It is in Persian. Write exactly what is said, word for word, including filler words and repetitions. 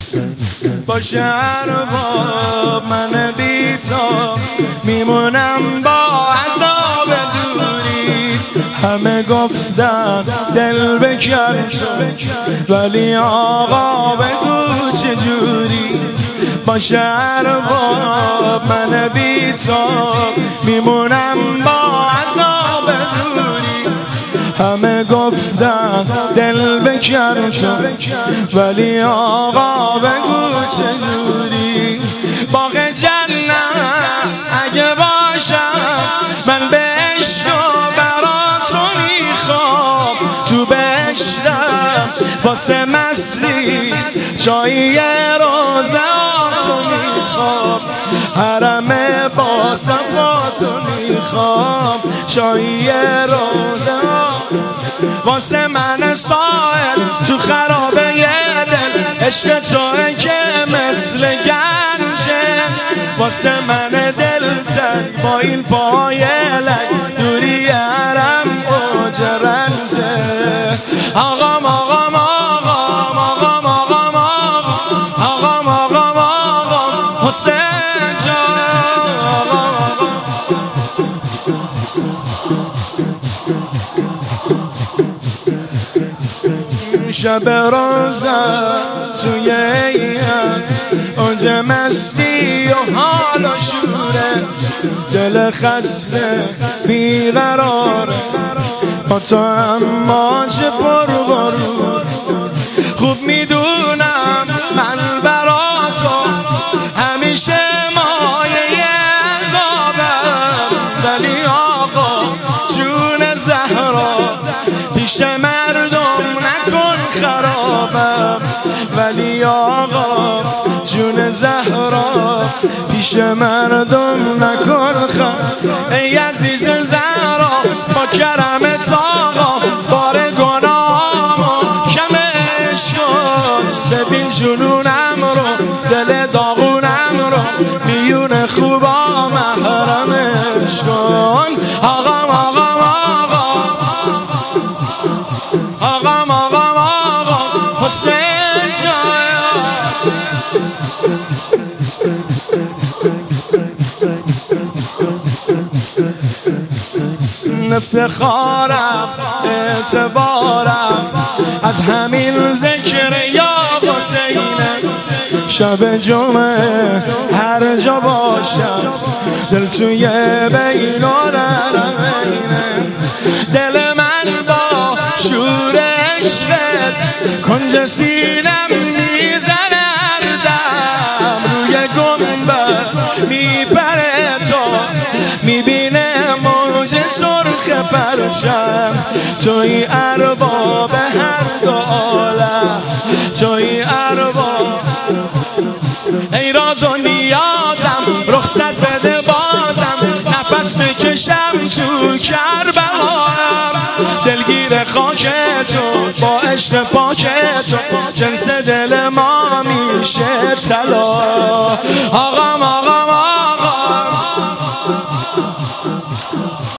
با شهر با من بی‌تاب میمونم با عذاب دوری. همه گفتن دل بکن ولی آقا بگو چجوری. با شهر با من بی‌تاب میمونم با عذاب دوری. همه گفتن دل بکن ولی آقا بگو چجوری. باغ جنت اگه باشم من به عشق و برا تو میخوام. تو بهشتم واسه مستی چایی روزه تو میخوام. حرم با صفاتو میخوام چایی روزه واسه من سائل تو خرابه دل. عشق توه که مثل گنجه واسه من دل تن با این پای لنگ دوری حرم اوج رنجه. آقام آقام آقام آقام آقام آقام آقام آقام حسین جان. شب روزه توی ایام اوج مستی و حال و شوره. دل خسته بیقراره با تو اما چه پر برو. خوب میدونم من برا تو همیشه مایه عذابم. ولی آقا جون زهرا پیش مردم نکن خرابم. ولی آقا جون زهرا پیش مردم نکن خرابم. ای عزیز زهرا با کرمت آقا بار گناهامو کمش کن. ببین جنونم رو دل داغونم رو میون خوبا محرمش کن. آقام آقام آقام آقام آقام آقام حسین جان. افتخارم اعتبارم از همین ذکر یا حسینه. شب جمعه هر جا باشم دل توی بین الحرمینه. دل من با شور عشقت کنج سینم میزنه هر دم. روی گنبد میبره تو میبینه موج سرخ پرچم. توی ارباب هر دو عالم توی ارباب. ای راز و نیازم رخصت بده بازم نفس بکشم تو کربلام. دلگیر خاک تو با عشق پاک تو جنس دل ما میشه طلا. آقا